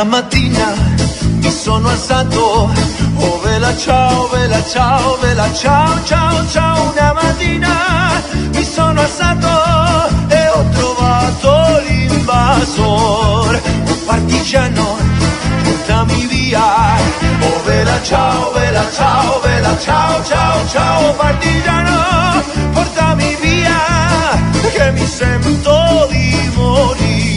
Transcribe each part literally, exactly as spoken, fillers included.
Una mattina mi sono alzato, oh vela ciao, vela ciao, vela ciao, ciao, ciao. Una mattina mi sono alzato e ho trovato l'invasor, un partigiano, portami via. Oh vela ciao, vela ciao, vela ciao, ciao, ciao. Partigiano, portami via, che mi sento di morire.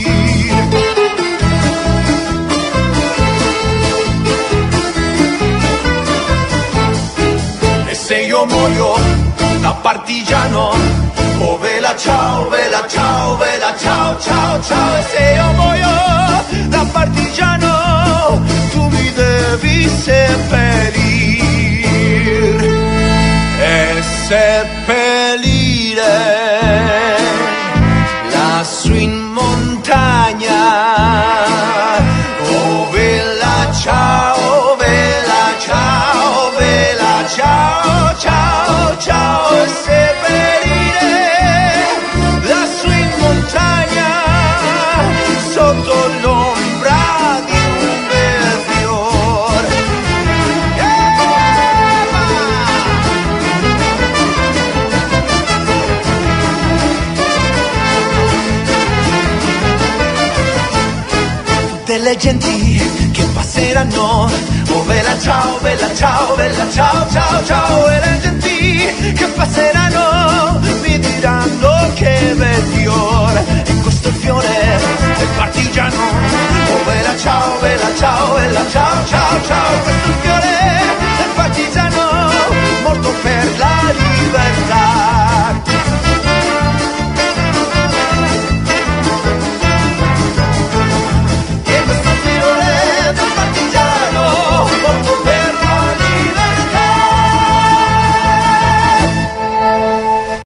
Se io muoio da partigiano, oh vela ciao, vela ciao, vela ciao, ciao, ciao. E se io muoio da partigiano, tu mi devi seppellire e seppellire lassù in montagna. Oh vela ciao, vela ciao, vela ciao, ciao, ciao. E seppellire lassù in montagna, sotto l'ombra di un bel fior. Tutte le genti che passeranno, oh vela ciao, vela ciao, vela ciao, ciao, ciao. E le genti che passeranno mi diranno che bel fiore, e questo è il fiore del partigiano. Oh vela ciao, vela ciao, vela ciao, ciao, ciao.